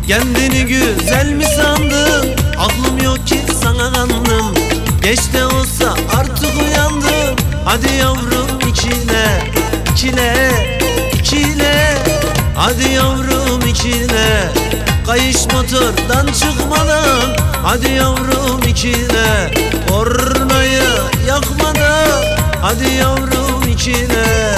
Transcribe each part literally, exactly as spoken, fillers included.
Kendini güzel mi sandın? Aklım yok ki sana kandım. Geç de olsa artık uyandım. Hadi yavrum içine, içine, içine. Hadi yavrum içine. Kayış motordan çıkmadan. Hadi yavrum içine. Kornayı yakmadan. Hadi yavrum içine.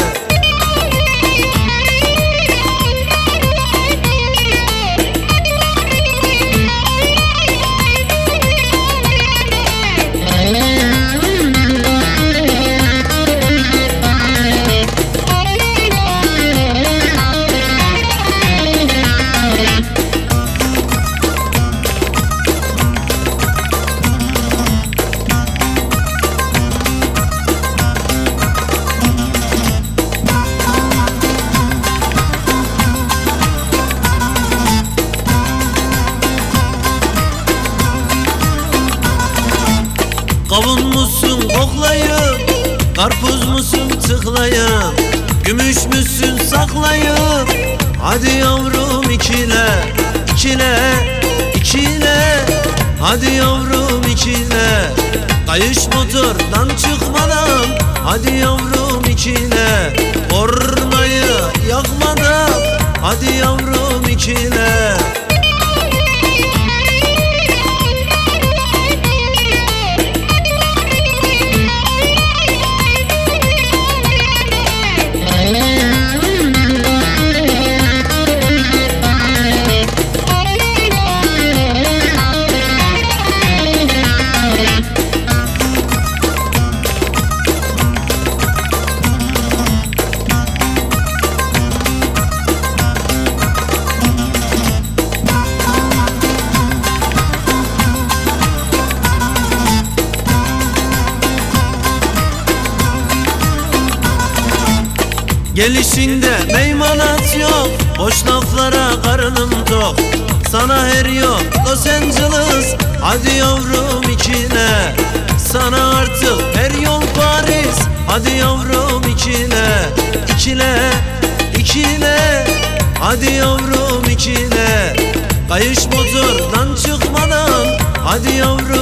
Kavun musun koklayıp, karpuz musun tıklayıp, gümüş müsün saklayıp. Hadi yavrum içine, içine, içine. Hadi yavrum içine. Kayış motordan çıkmadan. Hadi yavrum içine. Kornayı yakmadan. Hadi yavrum içine. Gelişinde meymanat yok, boş laflara karnım tok. Sana her yok Los Angeles, hadi yavrum içine. Sana artık her yol Paris, hadi yavrum içine. İçine, içine, hadi yavrum içine. Kayış motordan çıkmadan, hadi yavrum